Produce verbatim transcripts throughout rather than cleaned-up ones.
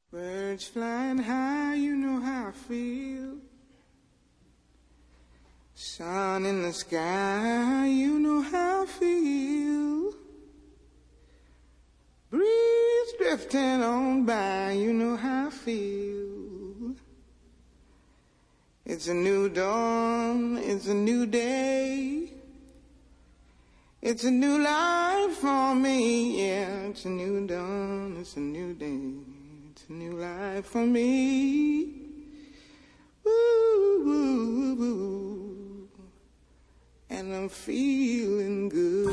Birds flying high, you know how I feel. Sun in the sky, you know how I feel. Breeze drifting on by, you know how I feel. It's a new dawn, it's a new day. It's a new life for me, yeah. It's a new dawn, it's a new day. It's a new life for me. Woo, woo, woo. And I'm feeling good.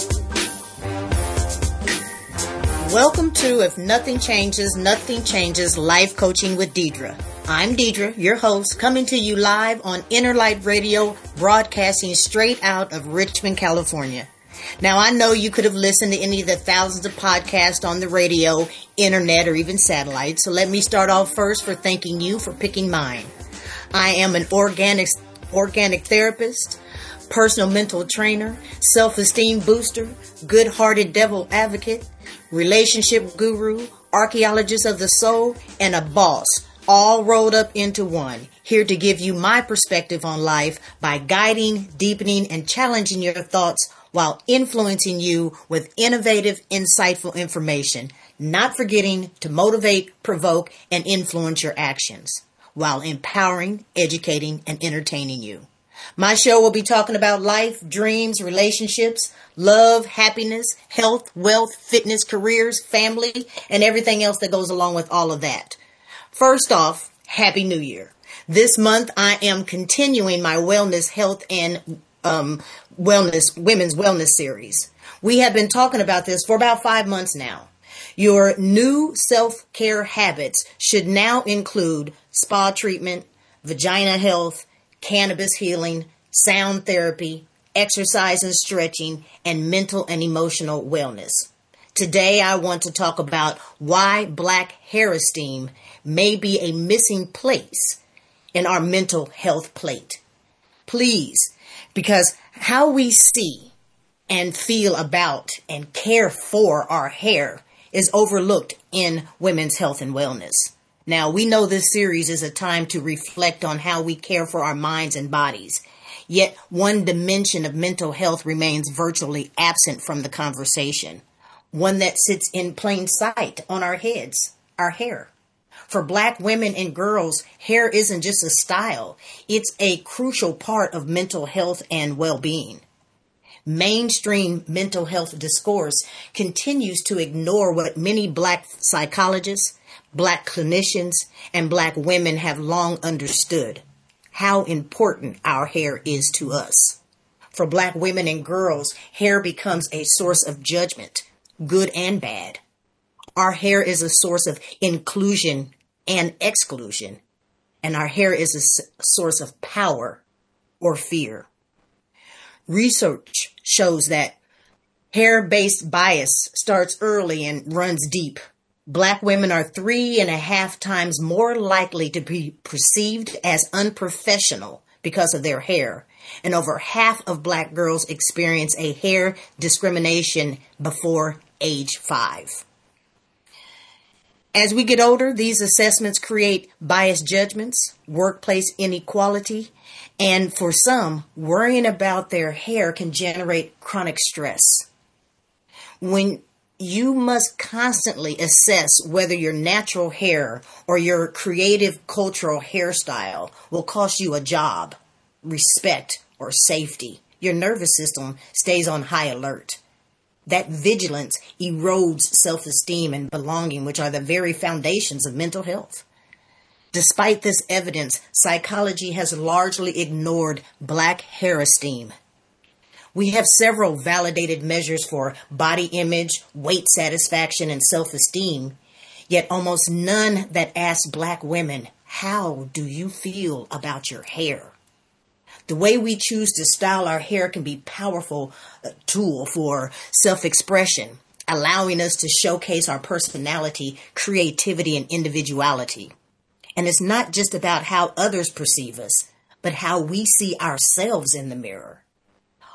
Welcome to If Nothing Changes, Nothing Changes Life Coaching with Deidre. I'm Deidre, your host, coming to you live on Inner Light Radio, broadcasting straight out of Richmond, California. Now, I know you could have listened to any of the thousands of podcasts on the radio, internet, or even satellite, so let me start off first for thanking you for picking mine. I am an organic, organic therapist, personal mental trainer, self-esteem booster, good-hearted devil advocate, relationship guru, archaeologist of the soul, and a boss, all rolled up into one, here to give you my perspective on life by guiding, deepening, and challenging your thoughts while influencing you with innovative, insightful information, not forgetting to motivate, provoke, and influence your actions, while empowering, educating, and entertaining you. My show will be talking about life, dreams, relationships, love, happiness, health, wealth, fitness, careers, family, and everything else that goes along with all of that. First off, Happy New Year. This month, I am continuing my wellness, health, and um, wellness, women's wellness series. We have been talking about this for about five months now. Your new self-care habits should now include spa treatment, vagina health, cannabis healing, sound therapy, exercise and stretching, and mental and emotional wellness. Today, I want to talk about why black hair esteem may be a missing place in our mental health plate. Please, because how we see and feel about and care for our hair is overlooked in women's health and wellness. Now, we know this series is a time to reflect on how we care for our minds and bodies. Yet, one dimension of mental health remains virtually absent from the conversation. One that sits in plain sight on our heads, our hair. For black women and girls, hair isn't just a style. It's a crucial part of mental health and well-being. Mainstream mental health discourse continues to ignore what many black psychologists, black clinicians, and black women have long understood: how important our hair is to us. For black women and girls, hair becomes a source of judgment, good and bad. Our hair is a source of inclusion and exclusion, and our hair is a s- source of power or fear. Research shows that hair-based bias starts early and runs deep. Black women are three and a half times more likely to be perceived as unprofessional because of their hair, and over half of black girls experience a hair discrimination before age five. As we get older, these assessments create biased judgments, workplace inequality, and for some, worrying about their hair can generate chronic stress. When you must constantly assess whether your natural hair or your creative cultural hairstyle will cost you a job, respect, or safety, your nervous system stays on high alert. That vigilance erodes self-esteem and belonging, which are the very foundations of mental health. Despite this evidence, psychology has largely ignored black hair esteem. We have several validated measures for body image, weight satisfaction, and self-esteem, yet almost none that ask black women, how do you feel about your hair? The way we choose to style our hair can be a powerful uh, tool for self-expression, allowing us to showcase our personality, creativity, and individuality. And it's not just about how others perceive us, but how we see ourselves in the mirror.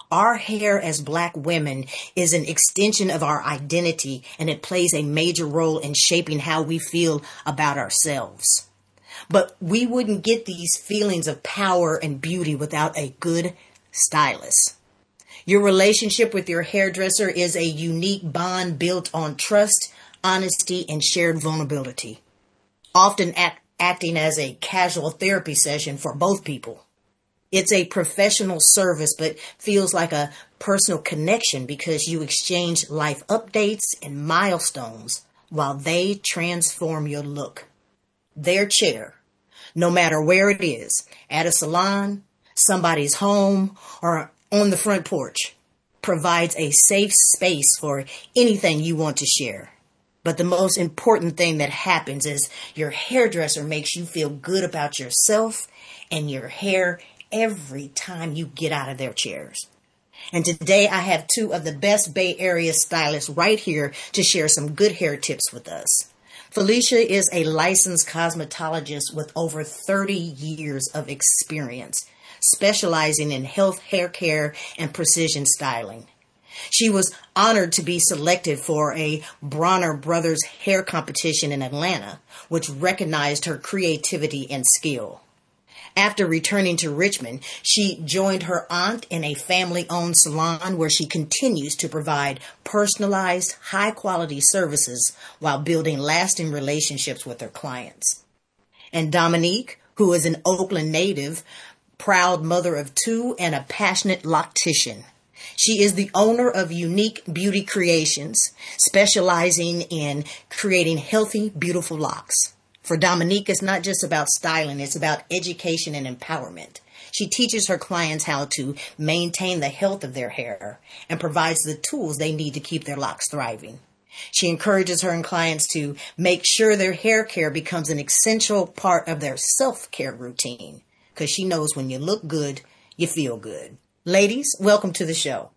Our hair as Black women is an extension of our identity, and it plays a major role in shaping how we feel about ourselves. But we wouldn't get these feelings of power and beauty without a good stylist. Your relationship with your hairdresser is a unique bond built on trust, honesty, and shared vulnerability, often act, acting as a casual therapy session for both people. It's a professional service, but feels like a personal connection because you exchange life updates and milestones while they transform your look. Their chair, no matter where it is, at a salon, somebody's home, or on the front porch, provides a safe space for anything you want to share. But the most important thing that happens is your hairdresser makes you feel good about yourself and your hair every time you get out of their chairs. And today I have two of the best Bay Area stylists right here to share some good hair tips with us. Felicia is a licensed cosmetologist with over thirty years of experience, specializing in health, hair care, and precision styling. She was honored to be selected for a Bronner Brothers hair competition in Atlanta, which recognized her creativity and skill. After returning to Richmond, she joined her aunt in a family-owned salon where she continues to provide personalized, high-quality services while building lasting relationships with her clients. And Dominique, who is an Oakland native, proud mother of two, and a passionate loctician. She is the owner of Unique Beauty Creations, specializing in creating healthy, beautiful locks. For Dominique, it's not just about styling, it's about education and empowerment. She teaches her clients how to maintain the health of their hair and provides the tools they need to keep their locks thriving. She encourages her clients to make sure their hair care becomes an essential part of their self-care routine, because she knows when you look good, you feel good. Ladies, welcome to the show.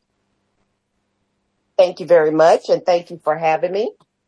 Thank you very much, and thank you for having me.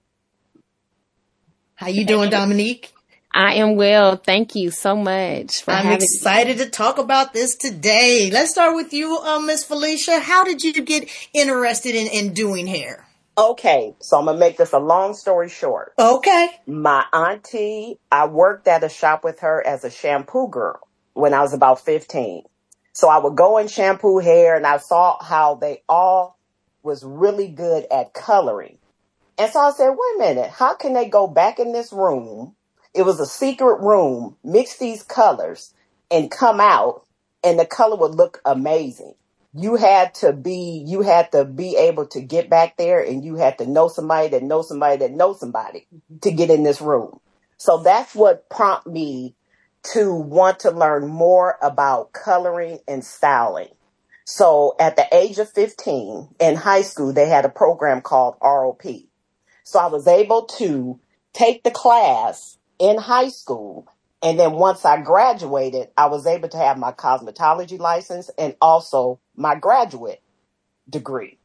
How you doing, Dominique? I am well. Thank you so much for I'm having excited me. to talk about this today. Let's start with you, uh, Miss Felicia. How did you get interested in, in doing hair? Okay, so I'm going to make this a long story short. Okay. My auntie, I worked at a shop with her as a shampoo girl when I was about fifteen. So I would go and shampoo hair, and I saw how they all was really good at coloring. And so I said, wait a minute, how can they go back in this room? It was a secret room, mix these colors and come out, and the color would look amazing. You had to be, you had to be able to get back there, and you had to know somebody that knows somebody that knows somebody to get in this room. So that's what prompted me to want to learn more about coloring and styling. So at the age of fifteen in high school, they had a program called R O P. So I was able to take the class in high school. And then once I graduated, I was able to have my cosmetology license and also my graduate degree.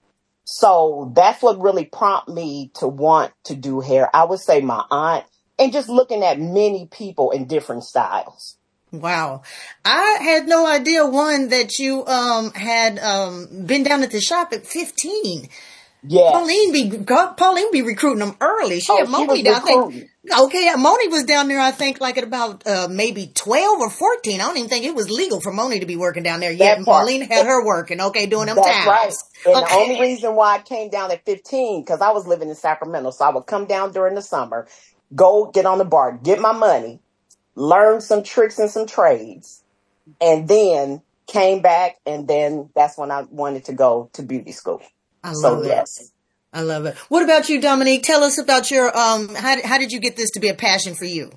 So that's what really prompted me to want to do hair. I would say my aunt, and just looking at many people in different styles. Wow. I had no idea, one, that you um had um been down at the shop at fifteen. Yeah. Pauline be Pauline be recruiting them early. She oh, had she Moni was down. I think, recruiting. okay, yeah, Moni was down there, I think, like at about uh, maybe twelve or fourteen. I don't even think it was legal for Moni to be working down there yet. That part. Pauline had her working, okay, doing them That's times. right. And Okay. the only reason why I came down at fifteen, because I was living in Sacramento. So I would come down during the summer, go get on the bar, get my money, learn some tricks and some trades, and then came back. And then that's when I wanted to go to beauty school. I So love it. yes. I love it. What about you, Dominique? Tell us about your, um, how, how did you get this to be a passion for you?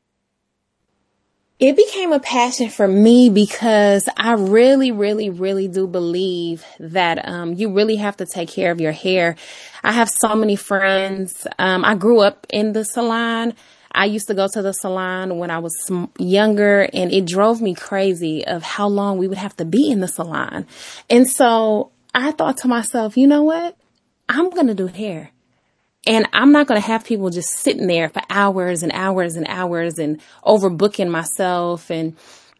It became a passion for me because I really, really, really do believe that um, you really have to take care of your hair. I have so many friends. Um, I grew up in the salon. I used to go to the salon when I was younger, and it drove me crazy of how long we would have to be in the salon. And so I thought to myself, you know what? I'm going to do hair. And I'm not going to have people just sitting there for hours and hours and hours and overbooking myself and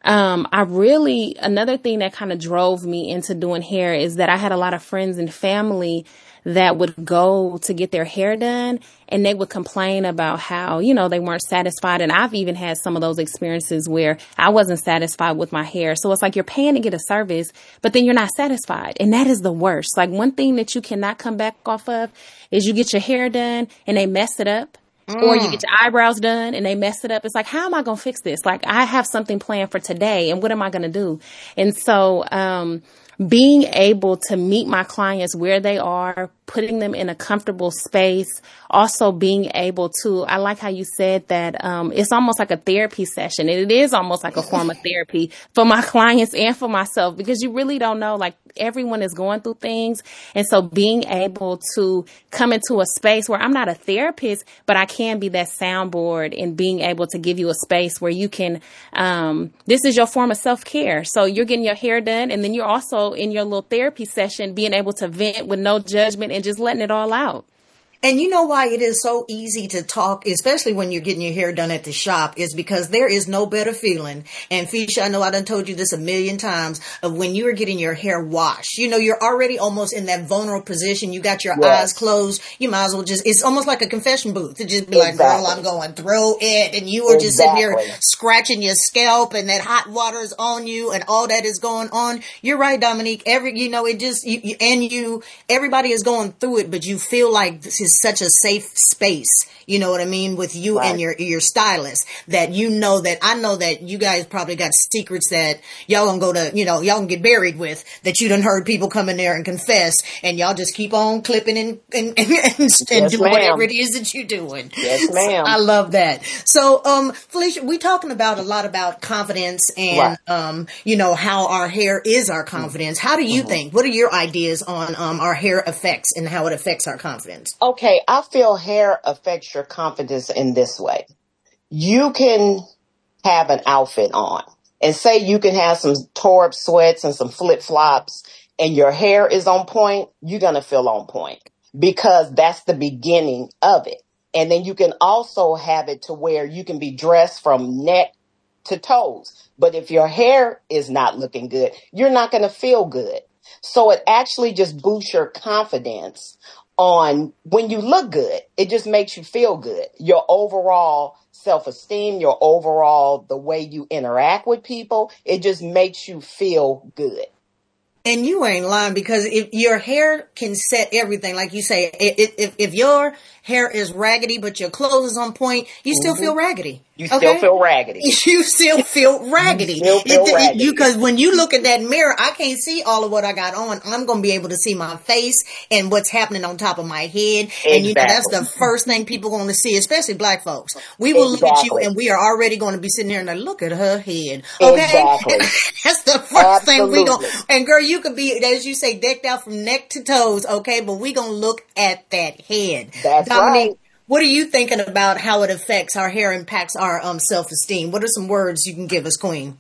Um, I really, another thing that kind of drove me into doing hair is that I had a lot of friends and family that would go to get their hair done, and they would complain about how, you know, they weren't satisfied. And I've even had some of those experiences where I wasn't satisfied with my hair. So it's like you're paying to get a service, but then you're not satisfied. And that is the worst. Like, one thing that you cannot come back off of is you get your hair done and they mess it up. Mm. Or you get your eyebrows done and they mess it up. It's like, how am I going to fix this? Like, I have something planned for today, and what am I going to do? And so, um, being able to meet my clients where they are, putting them in a comfortable space, also being able to, I like how you said that um, it's almost like a therapy session. And it is almost like a form of therapy for my clients and for myself, because you really don't know, like, everyone is going through things. And so being able to come into a space where I'm not a therapist, but I can be that soundboard, and being able to give you a space where you can, um, this is your form of self-care. So you're getting your hair done, and then you're also in your little therapy session, being able to vent with no judgment and just letting it all out. And you know why it is so easy to talk, especially when you're getting your hair done at the shop, is because there is no better feeling. And Fisha, I know I done told you this a million times, of when you are getting your hair washed. You know, you're already almost in that vulnerable position. You got your yes. eyes closed. You might as well just, it's almost like a confession booth to just be exactly. like, girl, I'm going through it. And you are just exactly. sitting there scratching your scalp, and that hot water is on you, and all that is going on. You're right, Dominique. Every, you know, it just, you, you, and you, everybody is going through it, but you feel like this is such a safe space, you know what I mean, with you right. and your your stylist, that you know that I know that you guys probably got secrets that y'all gonna go to, you know, y'all can get buried with, that you done heard people come in there and confess, and y'all just keep on clipping and and, and, and yes, doing whatever it is that you're doing. Yes, ma'am. So I love that. So, um, Felicia, we talking about a lot about confidence and right. um, you know, how our hair is our confidence. How do you mm-hmm. think? What are your ideas on um our hair effects and how it affects our confidence? Okay, I feel hair affects your confidence in this way. You can have an outfit on, and say you can have some tore up sweats and some flip flops, and your hair is on point. You're going to feel on point, because that's the beginning of it. And then you can also have it to where you can be dressed from neck to toes. But if your hair is not looking good, you're not going to feel good. So it actually just boosts your confidence on when you look good. It just makes you feel good. Your overall self-esteem, your overall, the way you interact with people, it just makes you feel good. And you ain't lying, because if your hair can set everything, like you say, if, if, if your hair is raggedy, but your clothes is on point, you still mm-hmm. feel raggedy. You okay? still feel raggedy. You still feel raggedy. You still feel it, raggedy. You, cause when you look at that mirror, I can't see all of what I got on. I'm going to be able to see my face and what's happening on top of my head. Exactly. And you know, that's the first thing people are going to see, especially black folks. We will exactly. look at you and we are already going to be sitting there and like, look at her head. Okay. Exactly. That's the first Absolutely. thing we going to, and girl, you could be, as you say, decked out from neck to toes. Okay. But we going to look at that head. That's Dominique, right. What are you thinking about how it affects our hair, impacts our um, self-esteem? What are some words you can give us, Queen?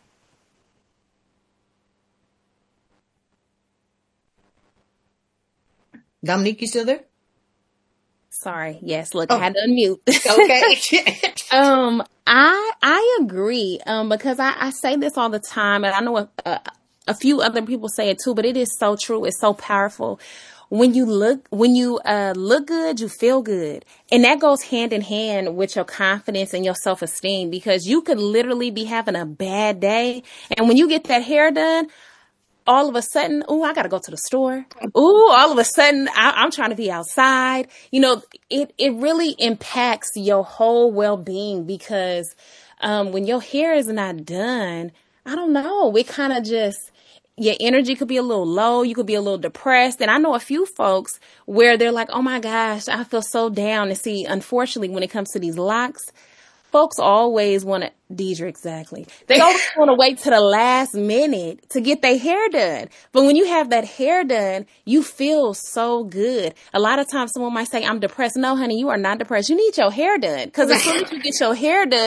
Dominique, you still there? Sorry. Yes. Look, oh. I had to unmute. Okay. um, I I agree. Um, because I, I say this all the time, and I know a, a, a few other people say it too, but it is so true. It's so powerful. When you look, when you uh, look good, you feel good. And that goes hand in hand with your confidence and your self-esteem, because you could literally be having a bad day. And when you get that hair done, all of a sudden, oh, I got to go to the store. Oh, all of a sudden, I, I'm trying to be outside. You know, it, it really impacts your whole well-being, because um, when your hair is not done, I don't know, it kind of just, your energy could be a little low. You could be a little depressed. And I know a few folks where they're like, oh my gosh, I feel so down. And see, unfortunately, when it comes to these locks, folks always want to, Deidre, exactly. They always want to wait to the last minute to get their hair done. But when you have that hair done, you feel so good. A lot of times someone might say, I'm depressed. No, honey, you are not depressed. You need your hair done. Because as soon as you get your hair done,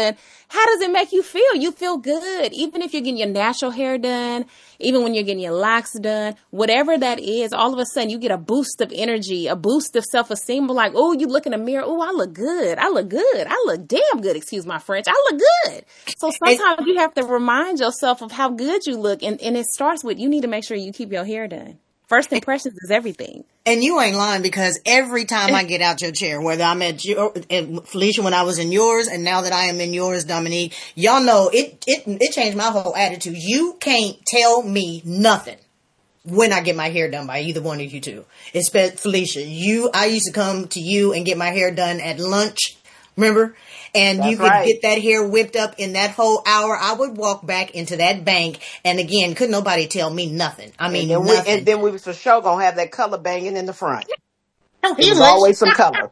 How does it make you feel? You feel good. Even if you're getting your natural hair done, even when you're getting your locks done, whatever that is, all of a sudden you get a boost of energy, a boost of self-esteem. Like, oh, you look in the mirror. Oh, I look good. I look good. I look damn good. Excuse my French. I look good. So sometimes you have to remind yourself of how good you look. And, and it starts with, you need to make sure you keep your hair done. First impressions is everything. And you ain't lying, because every time I get out your chair, whether I'm at your, at Felicia when I was in yours, and now that I am in yours, Dominique, y'all know it, it, it changed my whole attitude. You can't tell me nothing when I get my hair done by either one of you two. Especially Felicia, you, I used to come to you and get my hair done at lunch. Remember? And That's you could right. get that hair whipped up in that whole hour. I would walk back into that bank, and again, couldn't nobody tell me nothing. I mean, And then, nothing. we, and then we was for sure gonna have that color banging in the front. Oh, It was always some color.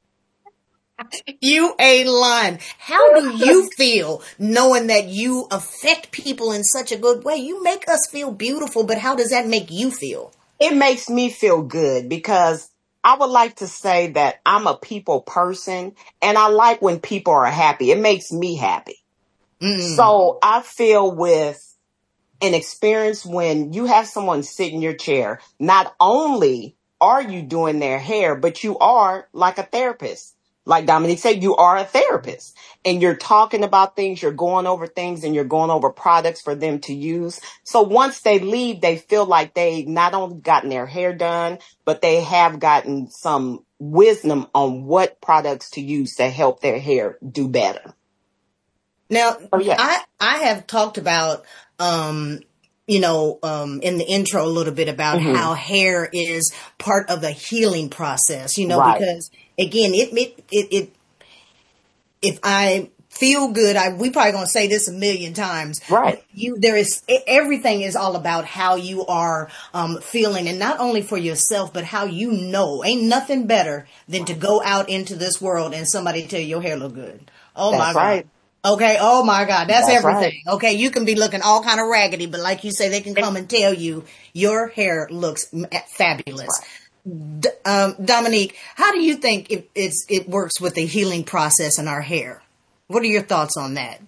You ain't lying. How do you feel knowing that you affect people in such a good way? You make us feel beautiful, but how does that make you feel? It makes me feel good because I would like to say that I'm a people person, and I like when people are happy. It makes me happy. Mm. So I feel with an experience when you have someone sit in your chair, not only are you doing their hair, but you are like a therapist. Like Dominique said, you are a therapist, and you're talking about things, you're going over things, and you're going over products for them to use. So once they leave, they feel like they not only gotten their hair done, but they have gotten some wisdom on what products to use to help their hair do better. Now, Oh, yeah. I, I have talked about, um, you know, um, in the intro a little bit about Mhm. how hair is part of the healing process, you know, Right. because again, it, it, it, it, if I feel good, I, we probably gonna say this a million times. Right. You, there is, everything is all about how you are, um, feeling, and not only for yourself, but how you know. Ain't nothing better than to go out into this world and somebody tell you your hair look good. Oh That's my God. right. Okay. Oh my God. That's, That's everything. Okay. You can be looking all kind of raggedy, but like you say, they can come and tell you your hair looks m- fabulous. D- um, Dominique, how do you think it, it's, it works with the healing process in our hair? What are your thoughts on that?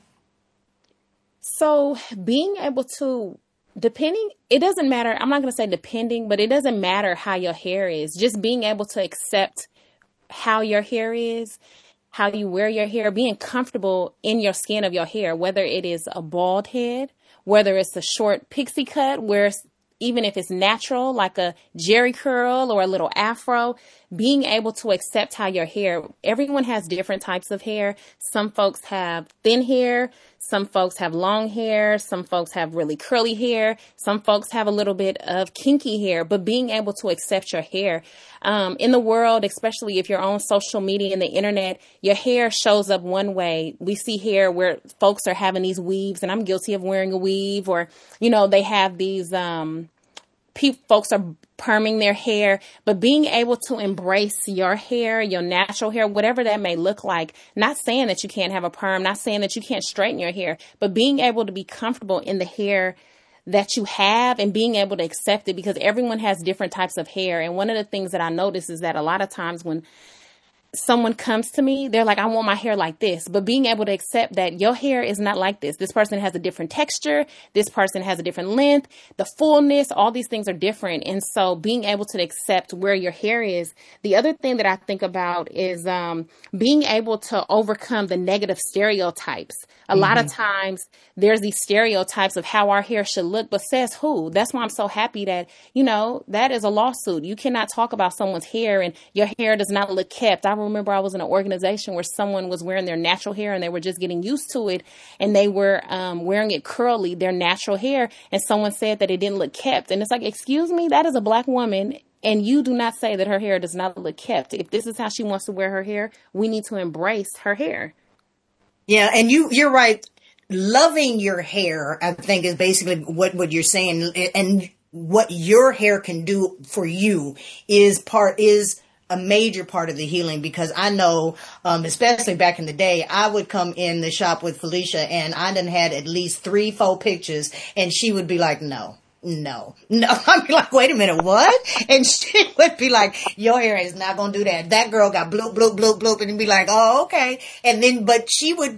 So being able to, depending, it doesn't matter. I'm not going to say depending, but it doesn't matter how your hair is. Just being able to accept how your hair is, how you wear your hair, being comfortable in your skin of your hair, whether it is a bald head, whether it's a short pixie cut, where it's, even if it's natural, like a jerry curl or a little afro, being able to accept how your hair, everyone has different types of hair. Some folks have thin hair. Some folks have long hair. Some folks have really curly hair. Some folks have a little bit of kinky hair, but being able to accept your hair. Um, in the world, especially if you're on social media and the internet, your hair shows up one way. We see hair where folks are having these weaves, and I'm guilty of wearing a weave, or, you know, they have these, um, people, folks are perming their hair, but being able to embrace your hair, your natural hair, whatever that may look like, not saying that you can't have a perm, not saying that you can't straighten your hair, but being able to be comfortable in the hair that you have and being able to accept it, because everyone has different types of hair. And one of the things that I notice is that a lot of times when someone comes to me, they're like, I want my hair like this, but being able to accept that your hair is not like this. This person has a different texture. This person has a different length, the fullness, all these things are different. And so being able to accept where your hair is. The other thing that I think about is, um, being able to overcome the negative stereotypes. A mm-hmm. lot of times there's these stereotypes of how our hair should look, but says who? That's why I'm so happy that, you know, that is a lawsuit. You cannot talk about someone's hair and your hair does not look kept. I remember I was in an organization where someone was wearing their natural hair and they were just getting used to it, and they were um, wearing it curly, their natural hair, and someone said that it didn't look kept. And it's like, excuse me, that is a black woman, and you do not say that her hair does not look kept. If this is how she wants to wear her hair, we need to embrace her hair. Yeah, and you, you're right. Loving your hair, I think, is basically what, what you're saying, and what your hair can do for you is part, is a major part of the healing, because I know, um, especially back in the day, I would come in the shop with Felicia and I done had at least three, four pictures, and she would be like, no, no, no. I'd be like, wait a minute, what? And she would be like, your hair is not going to do that. That girl got bloop, bloop, bloop, bloop, and be like, oh, okay. And then, but she would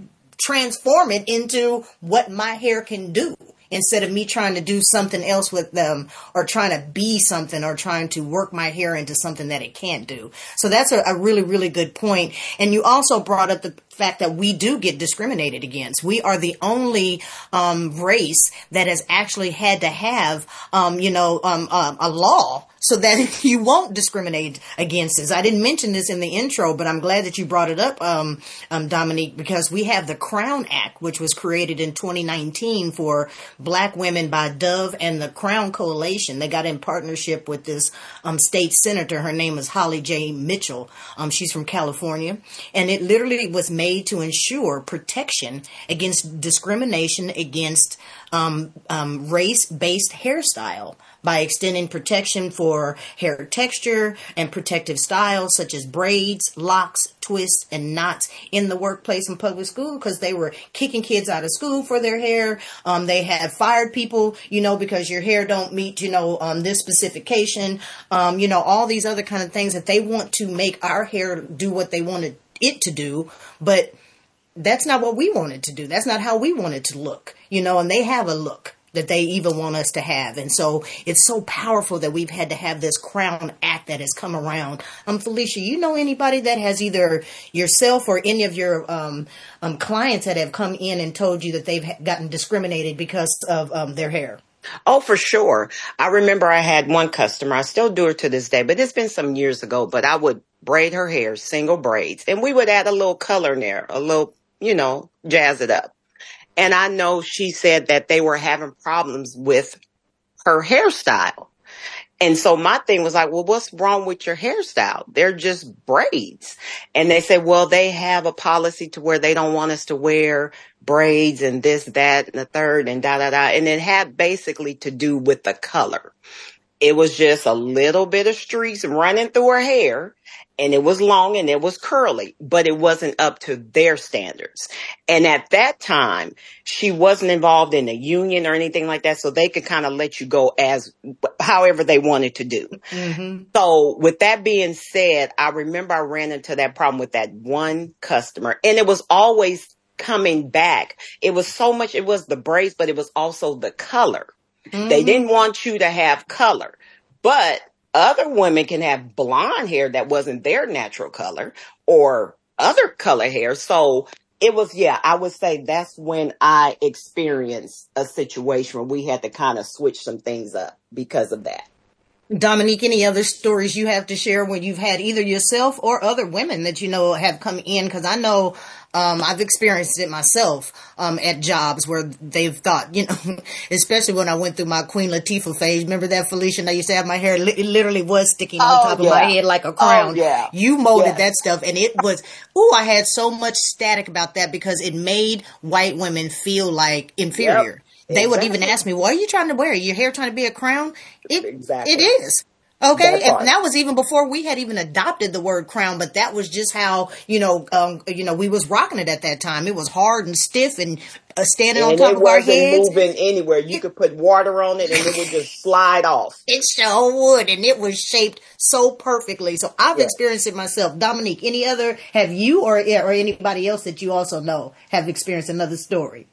transform it into what my hair can do, instead of me trying to do something else with them, or trying to be something, or trying to work my hair into something that it can't do. So that's a, a really, really good point. And you also brought up the fact that we do get discriminated against. We are the only um, race that has actually had to have, um, you know, um, uh, a law so that you won't discriminate against us. I didn't mention this in the intro, but I'm glad that you brought it up, um, um, Dominique, because we have the Crown Act, which was created in twenty nineteen for Black women by Dove and the Crown Coalition. They got in partnership with this um, state senator. Her name is Holly J. Mitchell. Um, she's from California. And it literally was made to ensure protection against discrimination against um, um, race-based hairstyle by extending protection for hair texture and protective styles such as braids, locks, twists, and knots in the workplace and public school, because they were kicking kids out of school for their hair. Um, they had fired people, you know, because your hair don't meet, you know, um, this specification, um, you know, all these other kind of things that they want to make our hair do what they wanted it to do. But that's not what we wanted to do. That's not how we wanted to look, you know, and they have a look that they even want us to have. And so it's so powerful that we've had to have this Crown Act that has come around. Um, Felicia, you know anybody that has either yourself or any of your um, um, clients that have come in and told you that they've gotten discriminated because of um, their hair? Oh, for sure. I remember I had one customer, I still do it to this day, but it's been some years ago, but I would braid her hair, single braids, and we would add a little color in there, a little, you know, jazz it up. And I know she said that they were having problems with her hairstyle. And so my thing was like, well, what's wrong with your hairstyle? They're just braids. And they said, well, they have a policy to where they don't want us to wear braids and this, that, and the third, and da, da, da. And it had basically to do with the color. It was just a little bit of streaks running through her hair, and it was long and it was curly, but it wasn't up to their standards. And at that time, she wasn't involved in a union or anything like that, so they could kind of let you go as however they wanted to do. Mm-hmm. So with that being said, I remember I ran into that problem with that one customer, and it was always coming back. It was so much, it was the braids, but it was also the color. Mm-hmm. They didn't want you to have color, but other women can have blonde hair that wasn't their natural color, or other color hair. So it was, yeah, I would say that's when I experienced a situation where we had to kind of switch some things up because of that. Dominique, any other stories you have to share when you've had either yourself or other women that you know have come in? Because I know um, I've experienced it myself um, at jobs where they've thought, you know, especially when I went through my Queen Latifah phase. Remember that, Felicia? And I used to have my hair, li- it literally was sticking on oh, top yeah. of my head like a crown. Oh, yeah. You molded yeah. that stuff, and it was, ooh, I had so much static about that because it made white women feel like inferior. Yep. They exactly. would even ask me, what are you trying to wear? Your hair trying to be a crown? It, exactly. It is. Okay. That and that was even before we had even adopted the word crown, but that was just how, you know, um, you know, we was rocking it at that time. It was hard and stiff and uh, standing and on top of our heads. It wasn't moving anywhere. You it, could put water on it and it would just slide off. It sure would. And it was shaped so perfectly. So I've yeah. experienced it myself. Dominique, any other, have you or, or anybody else that you also know have experienced another story?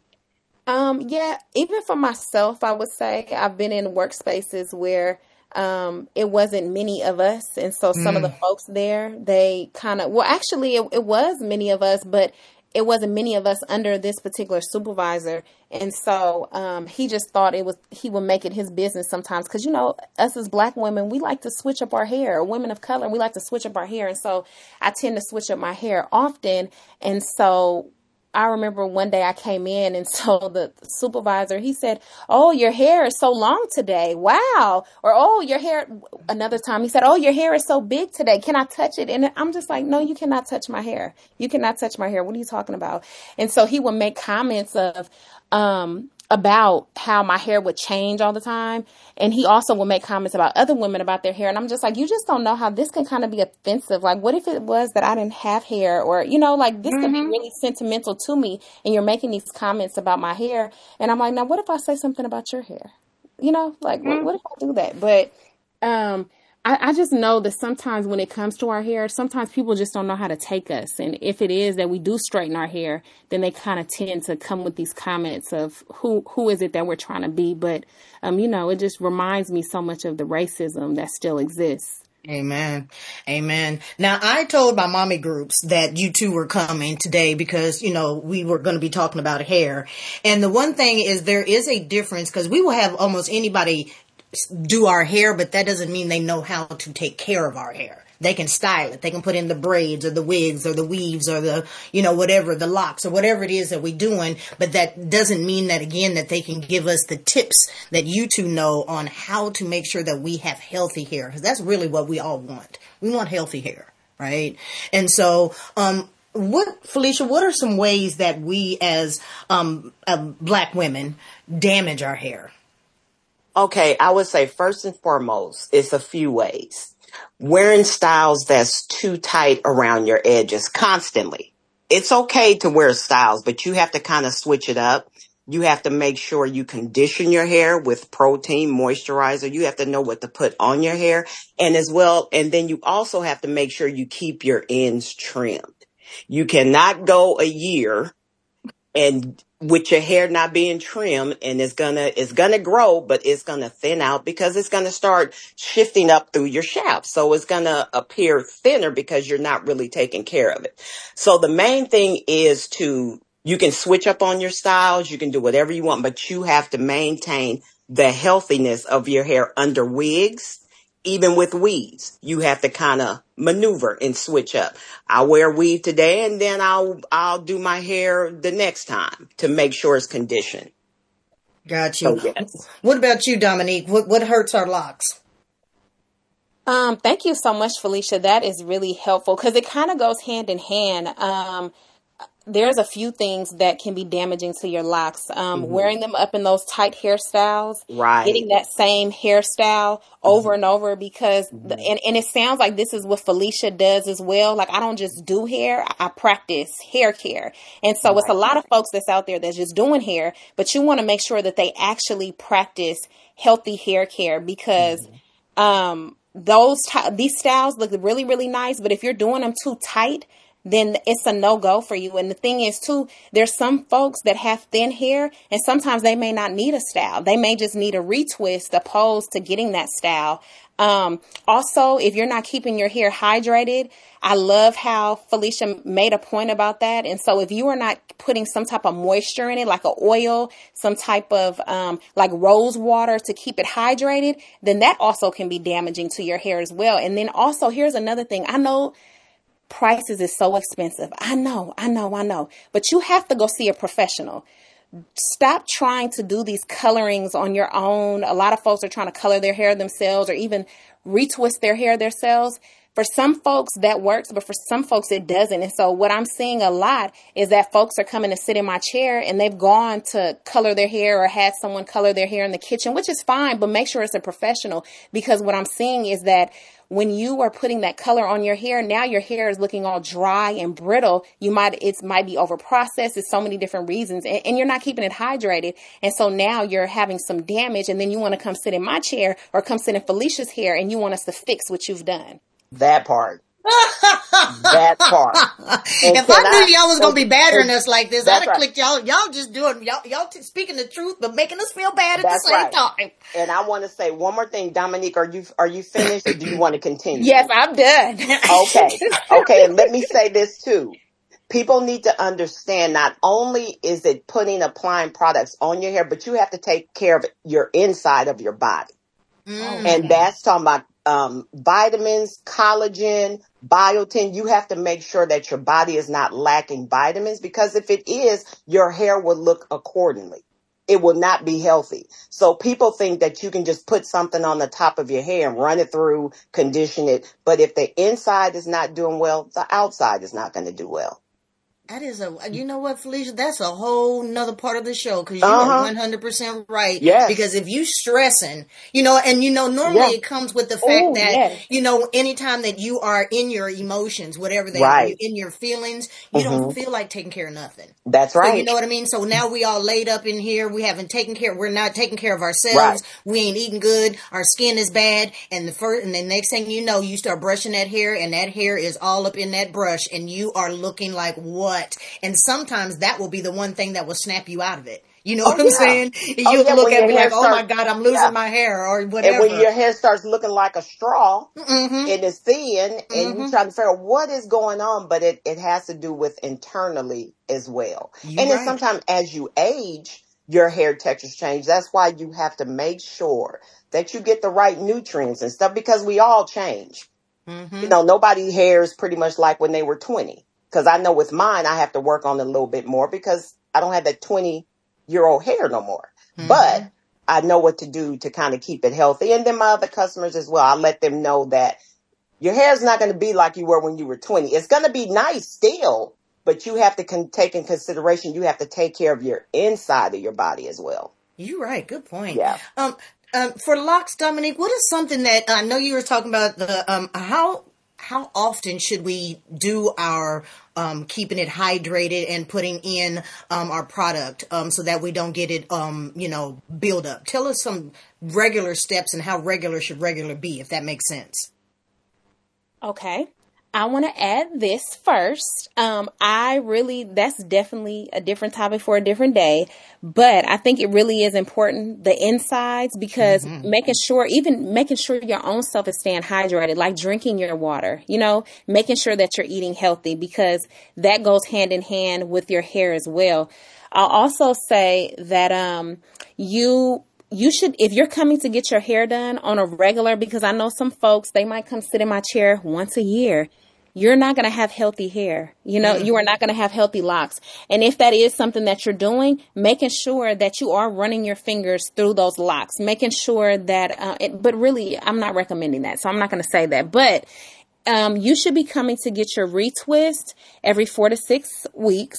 Um, yeah, even for myself, I would say I've been in workspaces where um, it wasn't many of us. And so some mm. of the folks there, they kind of, well, actually it, it was many of us, but it wasn't many of us under this particular supervisor. And so um, he just thought it was, he would make it his business sometimes. Because, you know, us as Black women, we like to switch up our hair. Women of color, we like to switch up our hair. And so I tend to switch up my hair often. And so I remember one day I came in and so the supervisor, he said, oh, your hair is so long today. Wow. Or, oh, your hair. Another time he said, oh, your hair is so big today. Can I touch it? And I'm just like, no, you cannot touch my hair. You cannot touch my hair. What are you talking about? And so he would make comments of, um, about how my hair would change all the time. And he also would make comments about other women about their hair. And I'm just like, you just don't know how this can kind of be offensive. Like, what if it was that I didn't have hair, or, you know, like this mm-hmm. could be really sentimental to me. And you're making these comments about my hair. And I'm like, now what if I say something about your hair? You know, like mm-hmm. what, what if I do that? But, um, I, I just know that sometimes when it comes to our hair, sometimes people just don't know how to take us. And if it is that we do straighten our hair, then they kind of tend to come with these comments of who who is it that we're trying to be. But, um, you know, it just reminds me so much of the racism that still exists. Amen. Amen. Now, I told my mommy groups that you two were coming today because, you know, we were going to be talking about hair. And the one thing is there is a difference because we will have almost anybody do our hair, but that doesn't mean they know how to take care of our hair. They can style it. They can put in the braids or the wigs or the weaves or the, you know, whatever, the locks or whatever it is that we're doing. But that doesn't mean that, again, that they can give us the tips that you two know on how to make sure that we have healthy hair. Because that's really what we all want. We want healthy hair, right? And so, um, what, Felicia, what are some ways that we as um, uh, Black women damage our hair? Okay, I would say first and foremost, it's a few ways. Wearing styles that's too tight around your edges constantly. It's okay to wear styles, but you have to kind of switch it up. You have to make sure you condition your hair with protein moisturizer. You have to know what to put on your hair. And as well, and then you also have to make sure you keep your ends trimmed. You cannot go a year and with your hair not being trimmed, and it's gonna, it's gonna grow, but it's gonna thin out because it's gonna start shifting up through your shaft. So it's gonna appear thinner because you're not really taking care of it. So the main thing is to, you can switch up on your styles. You can do whatever you want, but you have to maintain the healthiness of your hair under wigs. Even with weaves, you have to kind of maneuver and switch up. I'll wear a weave today and then I'll, I'll do my hair the next time to make sure it's conditioned. Got you. So, yes. What about you, Dominique? What, what hurts our locks? Um, thank you so much, Felicia. That is really helpful because it kind of goes hand in hand. Um, there's a few things that can be damaging to your locks. Um, mm-hmm. Wearing them up in those tight hairstyles, right. Getting that same hairstyle over mm-hmm. and over because, mm-hmm. the, and, and it sounds like this is what Felicia does as well. Like I don't just do hair, I practice hair care. And so right. It's a lot of folks that's out there that's just doing hair, but you want to make sure that they actually practice healthy hair care because, mm-hmm. um, those, t- these styles look really, really nice, but if you're doing them too tight, then it's a no-go for you. And the thing is, too, there's some folks that have thin hair, and sometimes they may not need a style. They may just need a retwist opposed to getting that style. Um, also, if you're not keeping your hair hydrated, I love how Felicia made a point about that. And so if you are not putting some type of moisture in it, like an oil, some type of um, like rose water to keep it hydrated, then that also can be damaging to your hair as well. And then also, here's another thing. I know prices is so expensive. I know, I know, I know. But you have to go see a professional. Stop trying to do these colorings on your own. A lot of folks are trying to color their hair themselves or even retwist their hair themselves. For some folks that works, but for some folks it doesn't. And so what I'm seeing a lot is that folks are coming to sit in my chair and they've gone to color their hair or had someone color their hair in the kitchen, which is fine, but make sure it's a professional because what I'm seeing is that when you are putting that color on your hair, now your hair is looking all dry and brittle. You might, it might be over processed. It's so many different reasons and, and you're not keeping it hydrated. And so now you're having some damage and then you want to come sit in my chair or come sit in Felicia's hair and you want us to fix what you've done. That part. That part. And if I knew I, y'all was going to be battering us like this, I'd have right. clicked y'all. Y'all just doing, y'all, y'all t- speaking the truth, but making us feel bad at that's the same right. time. And I want to say one more thing. Dominique, are you, are you finished or do you want to continue? Yes, I'm done. Okay. Okay. And let me say this too. People need to understand not only is it putting, applying products on your hair, but you have to take care of your inside of your body. Mm. And that's talking about um, vitamins, collagen, biotin. You have to make sure that your body is not lacking vitamins because if it is, your hair will look accordingly. It will not be healthy. So people think that you can just put something on the top of your hair and run it through, condition it. But if the inside is not doing well, the outside is not going to do well. That is a, you know what, Felicia, that's a whole nother part of the show, because you Uh-huh. are one hundred percent right. Yes. Because if you stressing, you know, and you know, normally Yeah. it comes with the fact Ooh, that, yes. you know, anytime that you are in your emotions, whatever they Right. are, in your feelings, you don't Mhm. feel like taking care of nothing. That's So you right. know what I mean? So now we all laid up in here. We haven't taken care. We're not taking care of ourselves. Right. We ain't eating good. Our skin is bad. And the first, and the next thing you know, you start brushing that hair, and that hair is all up in that brush, and you are looking like what? And sometimes that will be the one thing that will snap you out of it. You know Oh, what I'm yeah. saying? Oh, You'll yeah, look when at your me hair like, oh my starts, God, I'm losing yeah. my hair, or And whatever. when your hair starts looking like a straw Mm-hmm. and it's thin, and Mm-hmm. you trying to figure out what is going on, but it, it has to do with internally as well. You And then right. sometimes as you age, your hair textures change. That's why you have to make sure that you get the right nutrients and stuff, because we all change. Mm-hmm. You know, nobody's hair is pretty much like when they were twenty. Because I know with mine, I have to work on it a little bit more because I don't have that twenty year old hair no more. Mm-hmm. But I know what to do to kind of keep it healthy. And then my other customers as well, I let them know that your hair is not going to be like you were when you were twenty. It's going to be nice still, but you have to con- take in consideration, you have to take care of your inside of your body as well. You're right. Good point. Yeah. Um, um, for locks, Dominique, what is something that I know you were talking about? The um, how how often should we do our um, keeping it hydrated and putting in um, our product um, so that we don't get it, um, you know, build up? Tell us some regular steps and how regular should regular be, if that makes sense. Okay. I want to add this first. Um, I really, that's definitely a different topic for a different day, but I think it really is important, the insides, because mm-hmm. making sure, even making sure your own self is staying hydrated, like drinking your water, you know, making sure that you're eating healthy, because that goes hand in hand with your hair as well. I'll also say that, um, you You should, if you're coming to get your hair done on a regular, because I know some folks, they might come sit in my chair once a year. You're not going to have healthy hair. You know, mm-hmm. you are not going to have healthy locks. And if that is something that you're doing, making sure that you are running your fingers through those locks, making sure that, uh, it, but really, I'm not recommending that. So I'm not going to say that, but um, you should be coming to get your retwist every four to six weeks.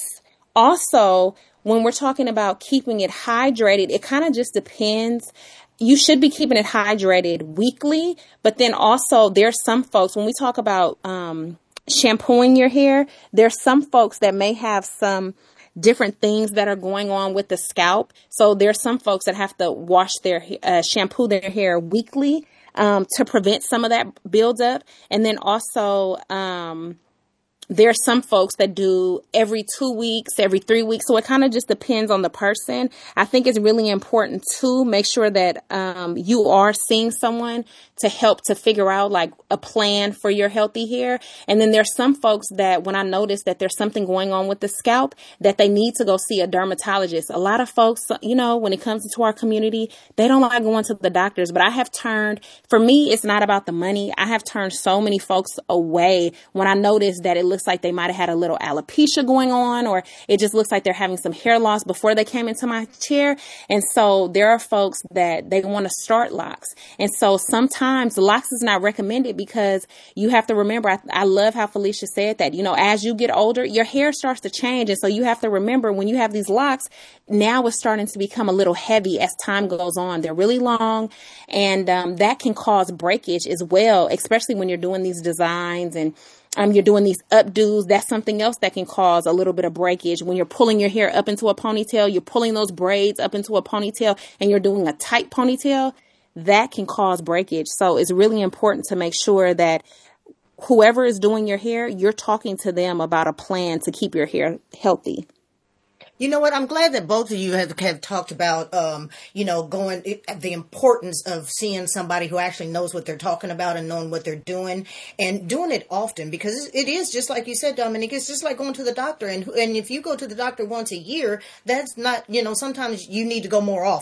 Also, when we're talking about keeping it hydrated, it kind of just depends. You should be keeping it hydrated weekly, but then also there's some folks, when we talk about um, shampooing your hair, there's some folks that may have some different things that are going on with the scalp. So there's some folks that have to wash their, uh, shampoo their hair weekly um, to prevent some of that buildup. And then also, um, there's some folks that do every two weeks, every three weeks. So it kind of just depends on the person. I think it's really important to make sure that um, you are seeing someone to help to figure out like a plan for your healthy hair. And then there's some folks that when I notice that there's something going on with the scalp, that they need to go see a dermatologist. A lot of folks, you know, when it comes into our community, they don't like going to the doctors. But I have turned, for me, it's not about the money. I have turned so many folks away when I notice that it looks like they might have had a little alopecia going on, or it just looks like they're having some hair loss before they came into my chair. And so there are folks that they want to start locks. And so sometimes locks is not recommended because you have to remember, I, I love how Felicia said that, you know, as you get older, your hair starts to change. And so you have to remember when you have these locks, now it's starting to become a little heavy as time goes on. They're really long, and um, that can cause breakage as well, especially when you're doing these designs and Um, you're doing these updos. That's something else that can cause a little bit of breakage. When you're pulling your hair up into a ponytail, you're pulling those braids up into a ponytail, and you're doing a tight ponytail, that can cause breakage. So it's really important to make sure that whoever is doing your hair, you're talking to them about a plan to keep your hair healthy. You know what? I'm glad that both of you have, have talked about, um, you know, going, the importance of seeing somebody who actually knows what they're talking about and knowing what they're doing and doing it often, because it is just like you said, Dominique, it's just like going to the doctor. And, and if you go to the doctor once a year, that's not, you know, sometimes you need to go more often.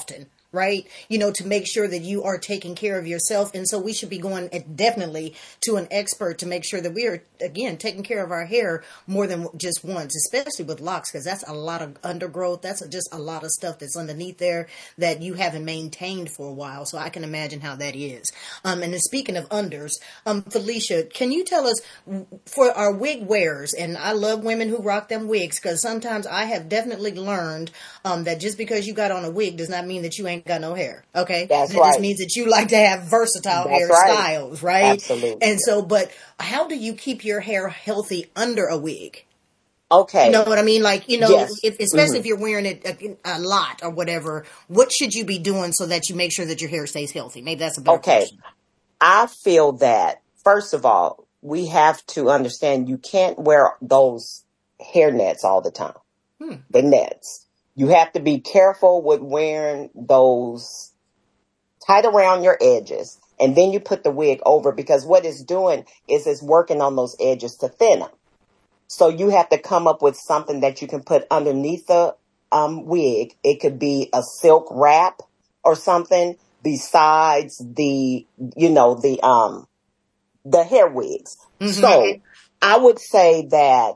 right? You know, to make sure that you are taking care of yourself. And so we should be going definitely to an expert to make sure that we are, again, taking care of our hair more than just once, especially with locks, because that's a lot of undergrowth. That's just a lot of stuff that's underneath there that you haven't maintained for a while. So I can imagine how that is. Um, and then speaking of unders, um, Felicia, can you tell us for our wig wearers, and I love women who rock them wigs, because sometimes I have definitely learned um, that just because you got on a wig does not mean that you ain't got no hair. Okay. That's it right. just means that you like to have versatile That's hairstyles, right? right? Absolutely. And so, but how do you keep your hair healthy under a wig? Okay. You know what I mean? Like, you know, Yes. if, especially Mm-hmm. if you're wearing it a, a lot or whatever, what should you be doing so that you make sure that your hair stays healthy? Maybe that's a better okay. question. I feel that, first of all, we have to understand you can't wear those hair nets all the time. Hmm. The nets. You have to be careful with wearing those tight around your edges. And then you put the wig over, because what it's doing is it's working on those edges to thin them. So you have to come up with something that you can put underneath the um, wig. It could be a silk wrap or something besides the, you know, the, um, the hair wigs. Mm-hmm. So I would say that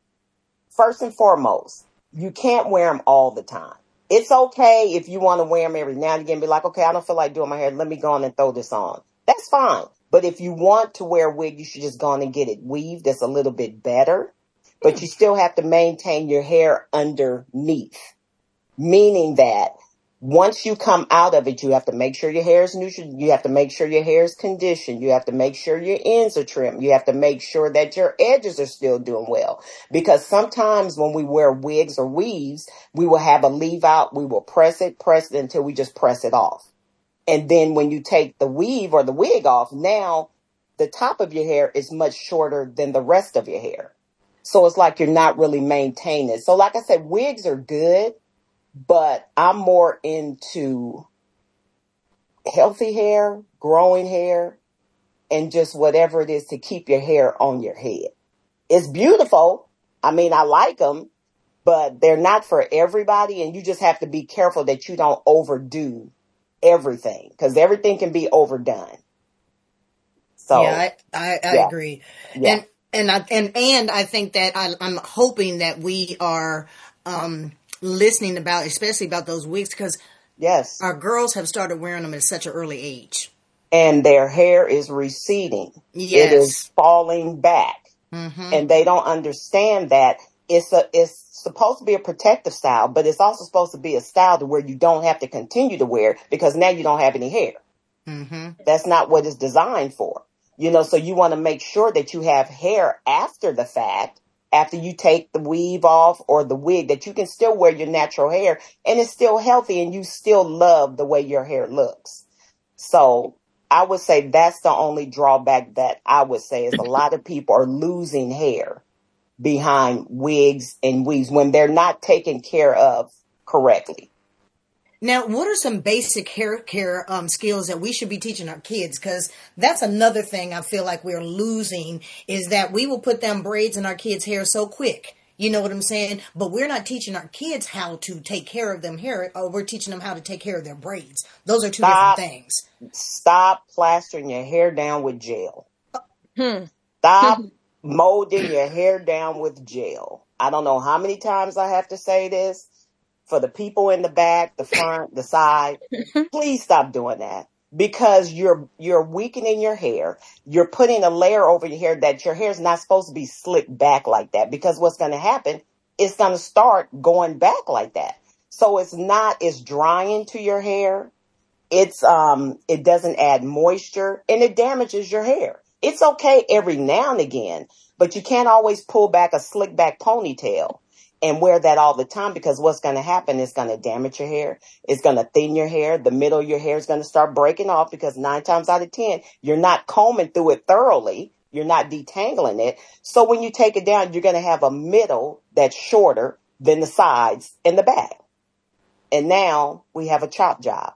first and foremost, you can't wear them all the time. It's okay if you want to wear them every now and again, be like, okay, I don't feel like doing my hair. Let me go on and throw this on. That's fine. But if you want to wear a wig, you should just go on and get it weaved. That's a little bit better. But you still have to maintain your hair underneath, meaning that once you come out of it, you have to make sure your hair is neutral. You have to make sure your hair is conditioned. You have to make sure your ends are trimmed. You have to make sure that your edges are still doing well. Because sometimes when we wear wigs or weaves, we will have a leave out. We will press it, press it until we just press it off. And then when you take the weave or the wig off, now the top of your hair is much shorter than the rest of your hair. So it's like you're not really maintaining. So like I said, wigs are good, but I'm more into healthy hair, growing hair, and just whatever it is to keep your hair on your head. It's beautiful. I mean, I like them, but they're not for everybody. And you just have to be careful that you don't overdo everything, because everything can be overdone. So yeah, I, I, I yeah. agree. Yeah. And, and I, and, and I think that I, I'm hoping that we are, um, listening about, especially about those wigs, because yes, our girls have started wearing them at such an early age. And their hair is receding. Yes. It is falling back. Mm-hmm. And they don't understand that it's a, it's supposed to be a protective style, but it's also supposed to be a style to where you don't have to continue to wear it, because now you don't have any hair. Mm-hmm. That's not what it's designed for. You know, so you want to make sure that you have hair after the fact, after you take the weave off or the wig, that you can still wear your natural hair and it's still healthy and you still love the way your hair looks. So I would say that's the only drawback that I would say is a lot of people are losing hair behind wigs and weaves when they're not taken care of correctly. Now, what are some basic hair care um, skills that we should be teaching our kids? Because that's another thing I feel like we're losing, is that we will put them braids in our kids' hair so quick. You know what I'm saying? But we're not teaching our kids how to take care of them hair, or we're teaching them how to take care of their braids. Those are two Stop, different things. Stop plastering your hair down with gel. Hmm. Stop molding your hair down with gel. I don't know how many times I have to say this. For the people in the back, the front, the side, please stop doing that, because you're you're weakening your hair. You're putting a layer over your hair that your hair is not supposed to be slicked back like that, because what's going to happen, it's going to start going back like that. So it's not, it's drying to your hair. It's um it doesn't add moisture and it damages your hair. It's okay every now and again, but you can't always pull back a slick back ponytail and wear that all the time, because what's going to happen is going to damage your hair. It's going to thin your hair. The middle of your hair is going to start breaking off, because nine times out of ten, you're not combing through it thoroughly. You're not detangling it. So when you take it down, you're going to have a middle that's shorter than the sides and the back. And now we have a chop job,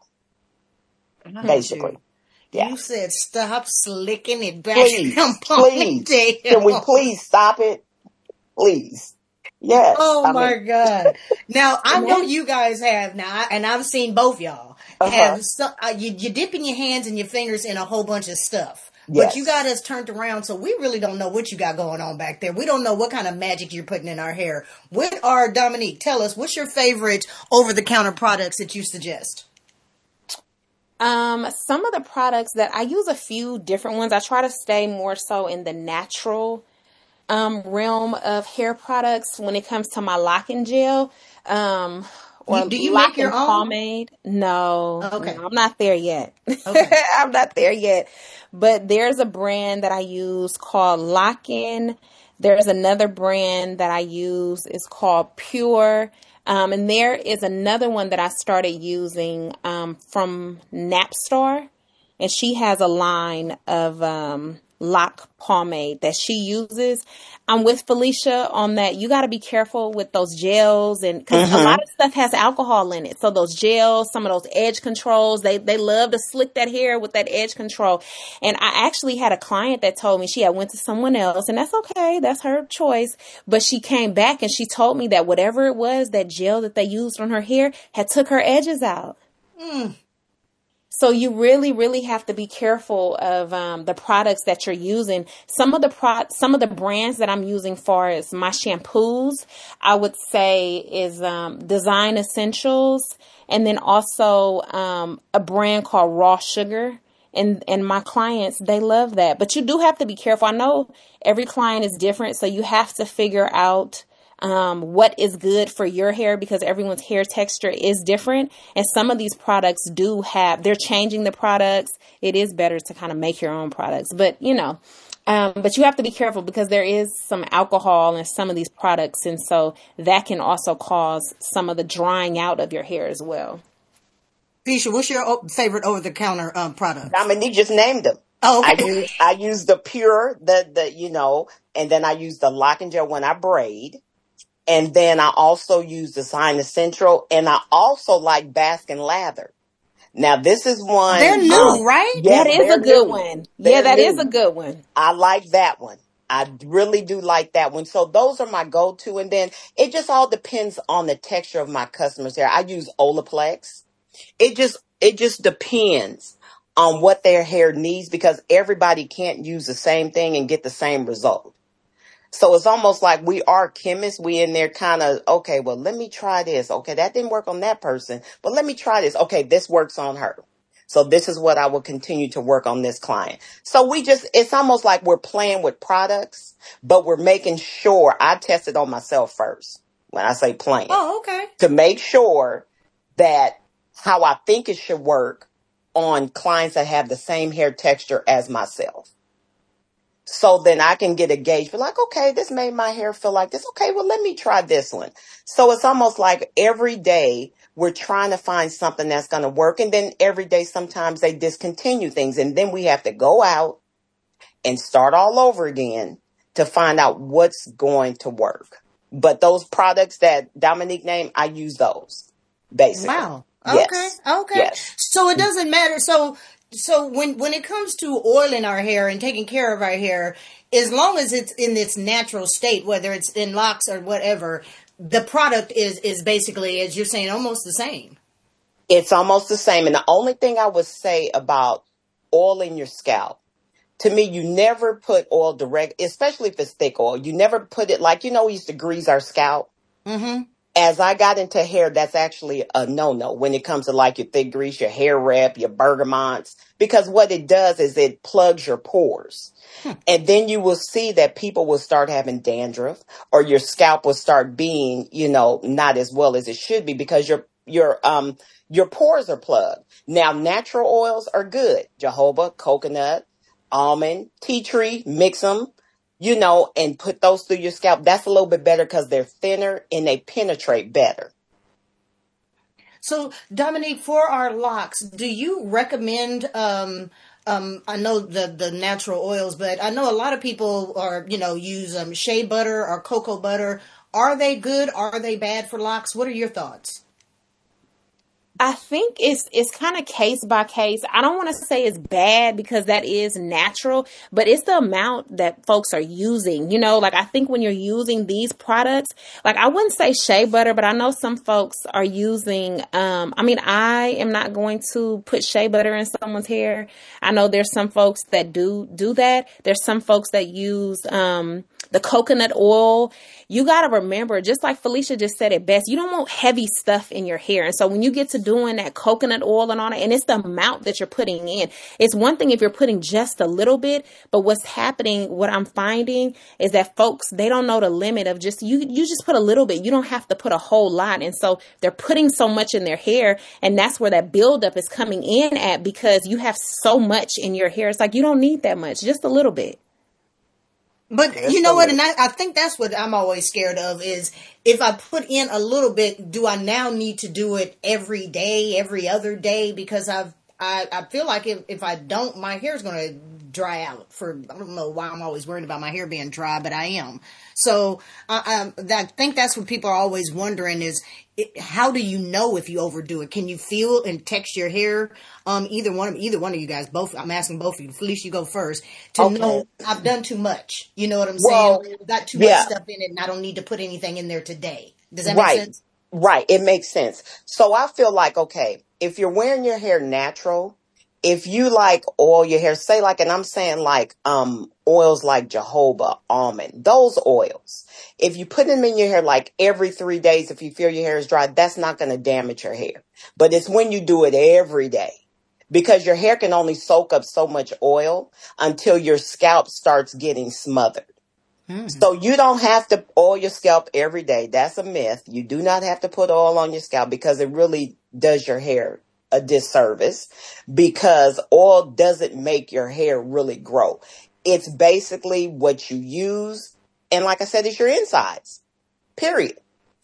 basically. You. Yeah. You said stop slicking it back. Please, please. Can we please stop it? Please. Yes. Oh I my mean, God. Now, I know you guys have now, and I've seen both y'all. Uh-huh. have some, uh, you, you're dipping your hands and your fingers in a whole bunch of stuff. Yes. But you got us turned around, so we really don't know what you got going on back there. We don't know what kind of magic you're putting in our hair. What are, Dominique, tell us, what's your favorite over-the-counter products that you suggest? Um, some of the products that I use, a few different ones. I try to stay more so in the natural um, realm of hair products when it comes to my lock-in gel. Um, or you, do you make your own pomade? No, okay. no, I'm not there yet. Okay. I'm not there yet. But there's a brand that I use called Lock-In. There's another brand that I use. It's called Pure. Um, and there is another one that I started using um, from Napstar. And she has a line of um, lock pomade that she uses. I'm with Felicia on that. You got to be careful with those gels, and because mm-hmm. a lot of stuff has alcohol in it. So those gels, some of those edge controls, they they love to slick that hair with that edge control. And I actually had a client that told me she had went to someone else, and that's okay, that's her choice. But she came back and she told me that whatever it was, that gel that they used on her hair had took her edges out. Mm. So you really, really have to be careful of um, the products that you're using. Some of the pro- some of the brands that I'm using for is my shampoos, I would say is um, Design Essentials, and then also um, a brand called Raw Sugar. And and my clients, they love that. But you do have to be careful. I know every client is different, so you have to figure out Um, what is good for your hair, because everyone's hair texture is different. And some of these products do have, they're changing the products. It is better to kind of make your own products, but you know, um, but you have to be careful because there is some alcohol in some of these products. And so that can also cause some of the drying out of your hair as well. Fisha, what's your favorite over-the-counter um, product? Dominique just named them. Oh, okay. I use, I use the Pure, the, the, you know, and then I use the Lock-in Gel when I braid. And then I also use Design Essential, and I also like Bask and Lather. Now, this is one. They're new, um, right? Yeah, that is a good new. one. They're yeah, that new. is a good one. I like that one. I really do like that one. So those are my go-to. And then it just all depends on the texture of my customer's hair. I use Olaplex. It just, it just depends on what their hair needs, because everybody can't use the same thing and get the same result. So it's almost like we are chemists. We in there kind of, okay, well, let me try this. Okay, that didn't work on that person, but let me try this. Okay, this works on her. So this is what I will continue to work on this client. So we just, it's almost like we're playing with products, but we're making sure I test it on myself first when I say playing. Oh, okay. To make sure that how I think it should work on clients that have the same hair texture as myself. So then I can get a gauge for like, okay, this made my hair feel like this. Okay, well, let me try this one. So it's almost like every day we're trying to find something that's going to work. And then every day, sometimes they discontinue things. And then we have to go out and start all over again to find out what's going to work. But those products that Dominique named, I use those basically. Wow. Okay. Yes. Okay. Yes. So it doesn't matter. So So when, when it comes to oiling our hair and taking care of our hair, as long as it's in its natural state, whether it's in locks or whatever, the product is, is basically, as you're saying, almost the same. It's almost the same. And the only thing I would say about oiling your scalp, to me, you never put oil direct, especially if it's thick oil. You never put it like, you know, we used to grease our scalp. Mm-hmm. As I got into hair, that's actually a no-no when it comes to like your thick grease, your hair wrap, your bergamots, because what it does is it plugs your pores. Hmm. And then you will see that people will start having dandruff, or your scalp will start being, you know, not as well as it should be because your, your, um, your pores are plugged. Now, natural oils are good. Jojoba, coconut, almond, tea tree, mix them. You know, and put those through your scalp. That's a little bit better because they're thinner and they penetrate better. So, Dominique, for our locks, do you recommend, um, um, I know the, the natural oils, but I know a lot of people are, you know, use um, shea butter or cocoa butter. Are they good? Are they bad for locks? What are your thoughts? I think it's it's kind of case by case. I don't want to say it's bad because that is natural, but it's the amount that folks are using. You know, like I think when you're using these products, like I wouldn't say shea butter, but I know some folks are using, um, I mean, I am not going to put shea butter in someone's hair. I know there's some folks that do do that. There's some folks that use um, the coconut oil. You got to remember, just like Felicia just said it best, you don't want heavy stuff in your hair. And so when you get to doing that coconut oil and all that, and it's the amount that you're putting in, it's one thing if you're putting just a little bit, but what's happening, what I'm finding is that folks, they don't know the limit of just, you, you just put a little bit. You don't have to put a whole lot. And so they're putting so much in their hair, and that's where that buildup is coming in at, because you have so much in your hair. It's like, you don't need that much, just a little bit. But Yes, you know so what? much. And I, I think that's what I'm always scared of is if I put in a little bit, do I now need to do it every day, every other day? Because I've, I, I feel like if, if I don't, my hair is going to dry out for, I don't know why I'm always worried about my hair being dry, but I am. So I, I, I think that's what people are always wondering is, it, how do you know if you overdo it? Can you feel and text your hair? Um, either one of either one of you guys, both. I'm asking both of you. Felicia, you go first. To Okay. know I've done too much. You know what I'm Well, saying? I've got too yeah. much stuff in it, and I don't need to put anything in there today. Does that Right. make sense? Right. It makes sense. So I feel like, okay, if you're wearing your hair natural, if you like oil your hair, say like, and I'm saying like, um, oils like jojoba, almond, those oils, if you put them in your hair like every three days, if you feel your hair is dry, that's not going to damage your hair. But it's when you do it every day, because your hair can only soak up so much oil until your scalp starts getting smothered. So you don't have to oil your scalp every day. That's a myth. You do not have to put oil on your scalp, because it really does your hair a disservice, because oil doesn't make your hair really grow. It's basically what you use. And like I said, it's your insides, period.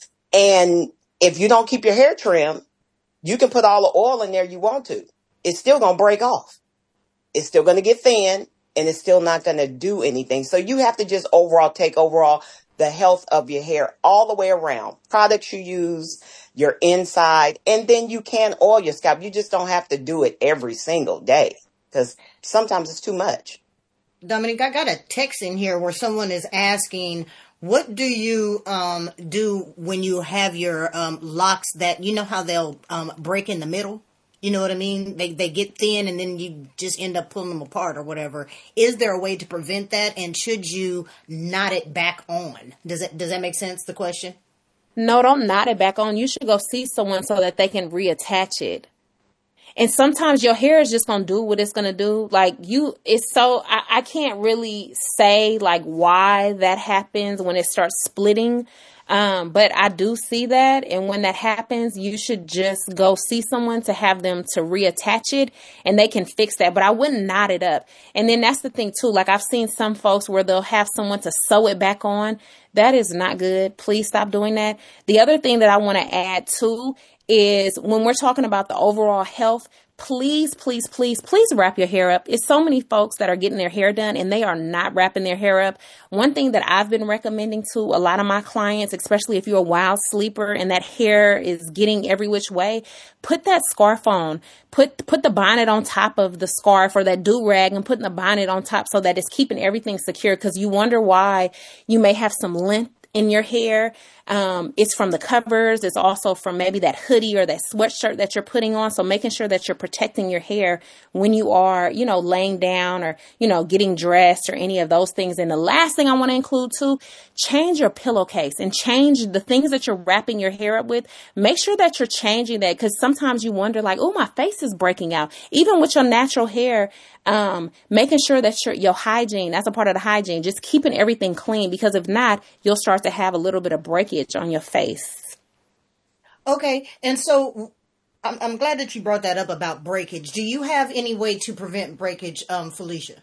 And if you don't keep your hair trimmed, you can put all the oil in there you want to. It's still going to break off. It's still going to get thin, and it's still not going to do anything. So you have to just overall take overall the health of your hair all the way around. Products you use, your inside, and then you can oil your scalp. You just don't have to do it every single day, because sometimes it's too much. Dominique, I got a text in here where someone is asking, what do you um, do when you have your um, locks that, you know how they'll um, break in the middle? You know what I mean? They they get thin and then you just end up pulling them apart or whatever. Is there a way to prevent that? And should you knot it back on? Does it does that make sense, the question? No, don't knot it back on. You should go see someone so that they can reattach it. And sometimes your hair is just going to do what it's going to do. Like you, it's so, I, I can't really say like why that happens when it starts splitting. Um, but I do see that. And when that happens, you should just go see someone to have them to reattach it, and they can fix that. But I wouldn't knot it up. And then that's the thing too. Like I've seen some folks where they'll have someone to sew it back on. That is not good. Please stop doing that. The other thing that I want to add too is when we're talking about the overall health, please, please, please, please wrap your hair up. It's so many folks that are getting their hair done and they are not wrapping their hair up. One thing that I've been recommending to a lot of my clients, especially if you're a wild sleeper and that hair is getting every which way, put that scarf on. Put put the bonnet on top of the scarf or that do-rag and putting the bonnet on top so that it's keeping everything secure, because you wonder why you may have some length in your hair. Um, it's from the covers. It's also from maybe that hoodie or that sweatshirt that you're putting on. So making sure that you're protecting your hair when you are, you know, laying down or, you know, getting dressed or any of those things. And the last thing I want to include too, change your pillowcase and change the things that you're wrapping your hair up with. Make sure that you're changing that, because sometimes you wonder like, oh, my face is breaking out. Even with your natural hair, um, making sure that your, your hygiene, that's a part of the hygiene, just keeping everything clean, because if not, you'll start to have a little bit of breakage on your face. Okay. And so I'm, I'm glad that you brought that up about breakage. Do you have any way to prevent breakage, um, Felicia?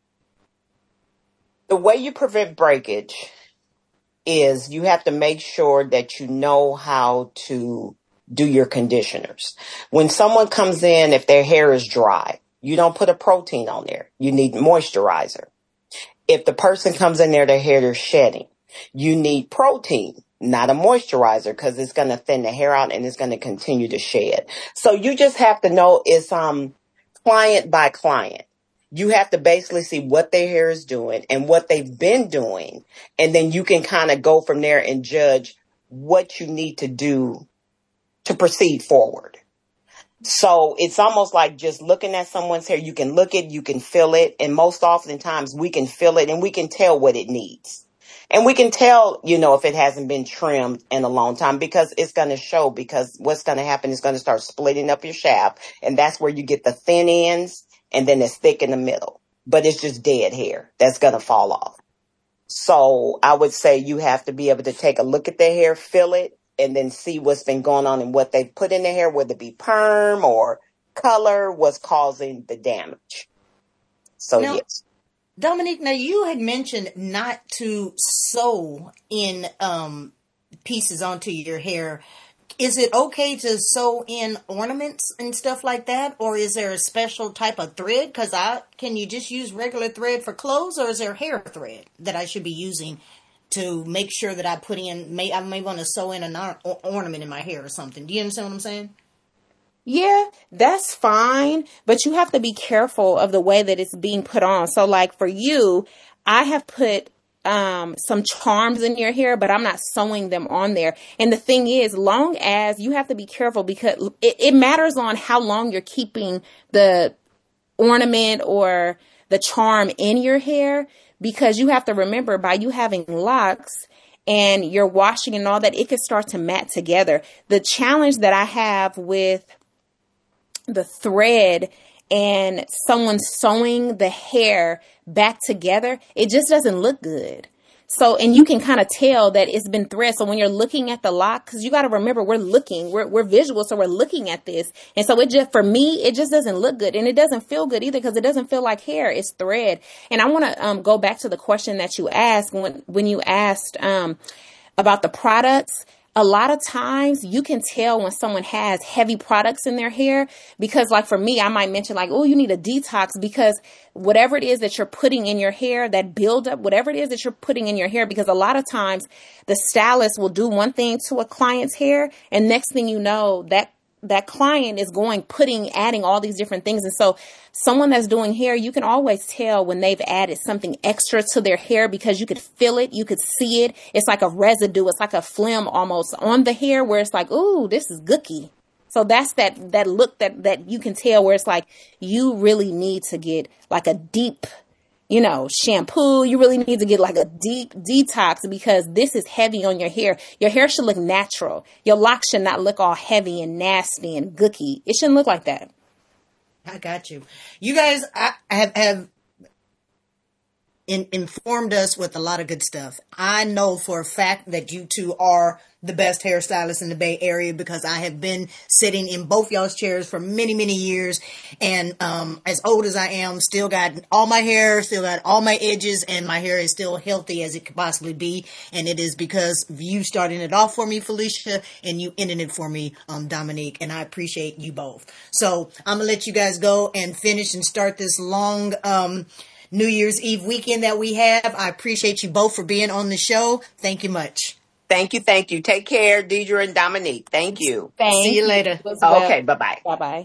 The way you prevent breakage is you have to make sure that you know how to do your conditioners. When someone comes in, if their hair is dry, you don't put a protein on there. You need moisturizer. If the person comes in there, their hair is shedding, you need protein. not a moisturizer, because it's going to thin the hair out and it's going to continue to shed. So you just have to know it's um client by client. You have to basically see what their hair is doing and what they've been doing. And then you can kind of go from there and judge what you need to do to proceed forward. So it's almost like just looking at someone's hair. You can look it, you can feel it. And most oftentimes we can feel it and we can tell what it needs. And we can tell, you know, if it hasn't been trimmed in a long time, because it's going to show, because what's going to happen is going to start splitting up your shaft. And that's where you get the thin ends, and then it's thick in the middle. But it's just dead hair that's going to fall off. So I would say you have to be able to take a look at their hair, feel it, and then see what's been going on and what they've put in their hair, whether it be perm or color, what's causing the damage. So, now, yes. Dominique, now you had mentioned not to sew in um, pieces onto your hair. Is it okay to sew in ornaments and stuff like that? Or is there a special type of thread? Because I can you just use regular thread for clothes, or is there hair thread that I should be using to make sure that I put in, may, I may want to sew in an or- ornament in my hair or something? Do you understand what I'm saying? Yeah, that's fine, but you have to be careful of the way that it's being put on. So like for you, I have put um, some charms in your hair, but I'm not sewing them on there. And the thing is, long as you have to be careful, because it, it matters on how long you're keeping the ornament or the charm in your hair, because you have to remember, by you having locks and you're washing and all that, it can start to mat together. The challenge that I have with the thread and someone sewing the hair back together, it just doesn't look good. So, and you can kind of tell that it's been thread. So when you're looking at the lock, because you got to remember, we're looking, we're, we're visual. So we're looking at this. And so it just, for me, it just doesn't look good. And it doesn't feel good either, because it doesn't feel like hair. It's thread. And I want to um, go back to the question that you asked when, when you asked um, about the products. A lot of times you can tell when someone has heavy products in their hair, because like for me, I might mention like, oh, you need a detox, because whatever it is that you're putting in your hair, that buildup, whatever it is that you're putting in your hair, because a lot of times the stylist will do one thing to a client's hair, and next thing you know, that that client is going, putting, adding all these different things. And so someone that's doing hair, you can always tell when they've added something extra to their hair, because you could feel it. You could see it. It's like a residue. It's like a phlegm almost on the hair, where it's like, ooh, this is gooky. So that's that, that look that, that you can tell, where it's like, you really need to get like a deep, you know, shampoo. You really need to get like a deep detox, because this is heavy on your hair. Your hair should look natural. Your locks should not look all heavy and nasty and gooky. It shouldn't look like that. I got you. You guys I have, have in, informed us with a lot of good stuff. I know for a fact that you two are the best hairstylists in the Bay Area, because I have been sitting in both y'all's chairs for many, many years. And um, as old as I am, still got all my hair, still got all my edges, and my hair is still healthy as it could possibly be. And it is because of you starting it off for me, Felicia, and you ending it for me, um, Dominique. And I appreciate you both. So I'm going to let you guys go and finish and start this long um, New Year's Eve weekend that we have. I appreciate you both for being on the show. Thank you much. Thank you. Thank you. Take care, Deidre and Dominique. Thank you. Thank See you later. you. Okay. Bye-bye. Bye-bye.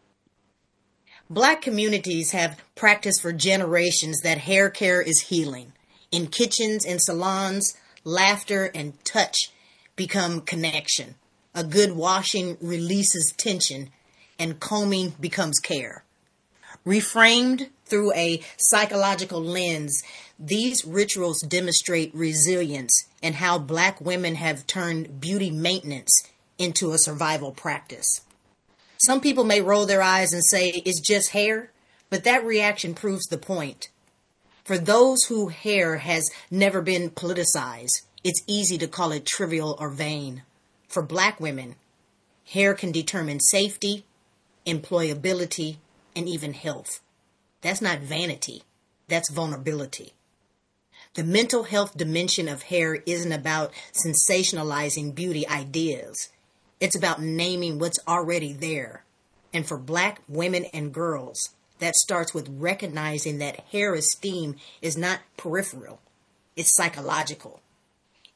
Black communities have practiced for generations that hair care is healing. In kitchens and salons, laughter and touch become connection. A good washing releases tension, and combing becomes care. Reframed through a psychological lens, these rituals demonstrate resilience and how Black women have turned beauty maintenance into a survival practice. Some people may roll their eyes and say it's just hair, but that reaction proves the point. For those whose hair has never been politicized, it's easy to call it trivial or vain. For Black women, hair can determine safety, employability, and even health. That's not vanity. That's vulnerability. The mental health dimension of hair isn't about sensationalizing beauty ideas. It's about naming what's already there. And for Black women and girls, that starts with recognizing that hair esteem is not peripheral. It's psychological.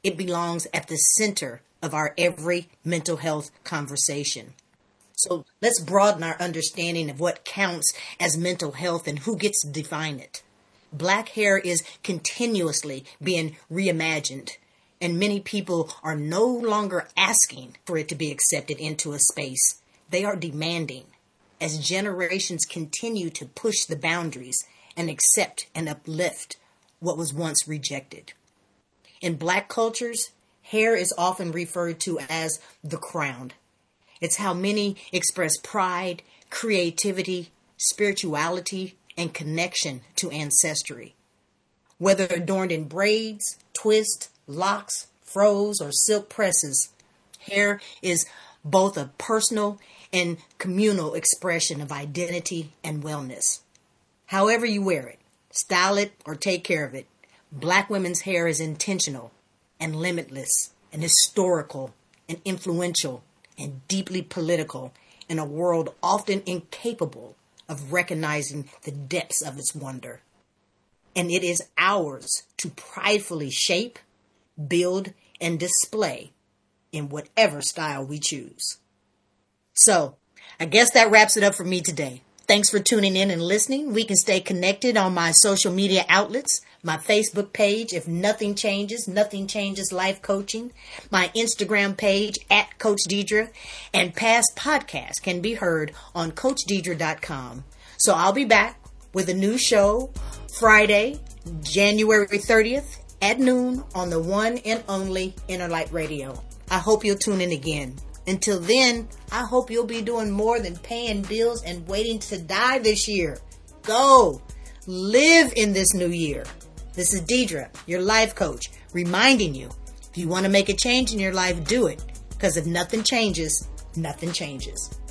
It belongs at the center of our every mental health conversation. So let's broaden our understanding of what counts as mental health and who gets to define it. Black hair is continuously being reimagined, and many people are no longer asking for it to be accepted into a space. They are demanding, as generations continue to push the boundaries and accept and uplift what was once rejected. In Black cultures, hair is often referred to as the crown. It's how many express pride, creativity, spirituality, and connection to ancestry. Whether adorned in braids, twists, locks, froze, or silk presses, hair is both a personal and communal expression of identity and wellness. However you wear it, style it, or take care of it, Black women's hair is intentional and limitless and historical and influential and deeply political in a world often incapable of recognizing the depths of its wonder. And it is ours to pridefully shape, build, and display in whatever style we choose. So, I guess that wraps it up for me today. Thanks for tuning in and listening. We can stay connected on my social media outlets, my Facebook page, If Nothing Changes, Nothing Changes Life Coaching, my Instagram page, at Coach Deidre, and past podcasts can be heard on coach deidre dot com. So I'll be back with a new show Friday, January thirtieth at noon on the one and only Inner Light Radio. I hope you'll tune in again. Until then, I hope you'll be doing more than paying bills and waiting to die this year. Go! Live in this new year. This is Deidre, your life coach, reminding you, if you want to make a change in your life, do it. Because if nothing changes, nothing changes.